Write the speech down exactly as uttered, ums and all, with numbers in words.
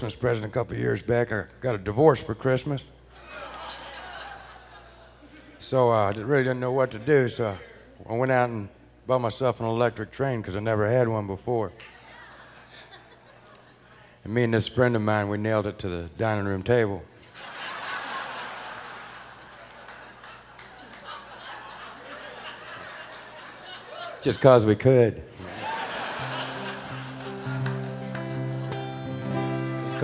Christmas present a couple of years back. I got a divorce for Christmas. So uh, I really didn't know what to do, so I went out and bought myself an electric train because I never had one before. And me and this friend of mine, we nailed it to the dining room table. Just 'cause we could.